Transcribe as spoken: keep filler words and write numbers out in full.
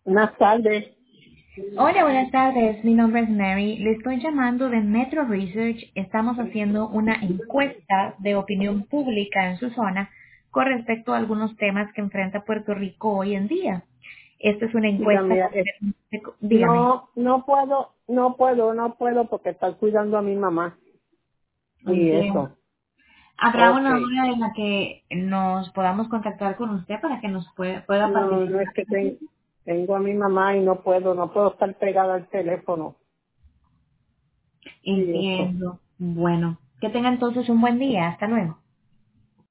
Buenas tardes. Hola, buenas tardes. Mi nombre es Mary. Le estoy llamando de Metro Research. Estamos haciendo una encuesta de opinión pública en su zona con respecto a algunos temas que enfrenta Puerto Rico hoy en día. Esta es una Chica encuesta. mía, eh, Dígame. no, no puedo, no puedo, no puedo porque está cuidando a mi mamá y Entiendo. eso. ¿Habrá una Okay. hora en la que nos podamos contactar con usted para que nos pueda, pueda No, no es participar? que ten- tengo a mi mamá y no puedo, no puedo estar pegada al teléfono y eso. Entiendo. Bueno, que tenga entonces un buen día. Hasta luego.